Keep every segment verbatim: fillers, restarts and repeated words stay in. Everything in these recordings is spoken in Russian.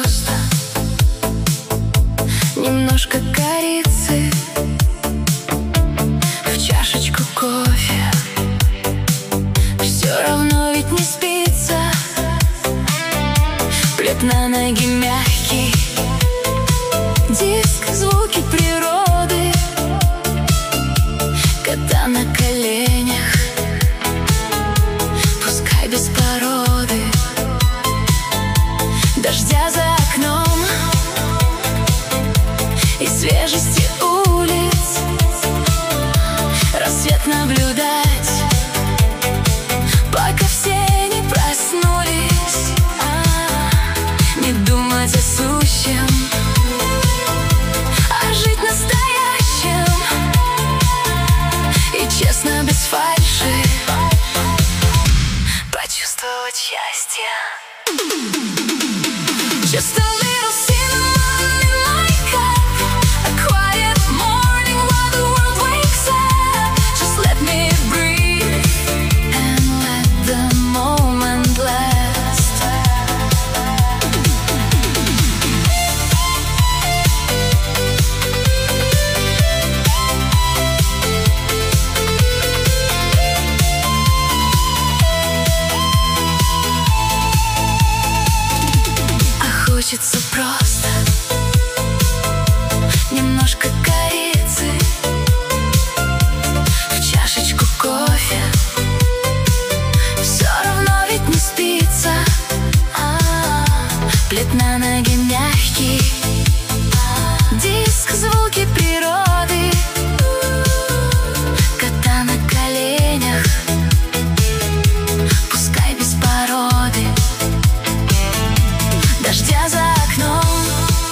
просто. Немножко корицы в чашечку кофе. Все равно ведь не спится. Плед на ноги мягкий, диск, звуки природы, кота на коленях, пускай без породы. Дождя за окном и свежести улиц, рассвет наблюдать, пока все не проснулись. А, не думать о сущем, а жить настоящим. И честно, без фальши почувствовать счастье. Just a little cinnamon in my cup, a quiet morning while the world wakes up. Just let me breathe and let the moment last. А хочется просто немножко корицы в чашечку кофе. Все равно ведь не спится. А, плед на ноги мягкий, диск, звуки природы, кота на коленях, пускай без породы. Дождя за окном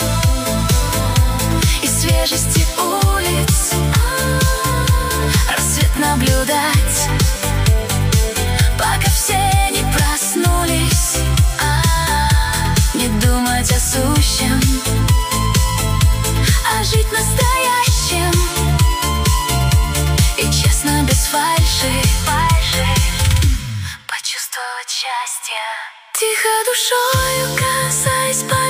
и свежести улиц, рассвет наблюдать, пока все не проснулись. А, не думать о сущем, а жить настоящим. И честно, без фальши почувствовать счастье. Тихо душою касаясь.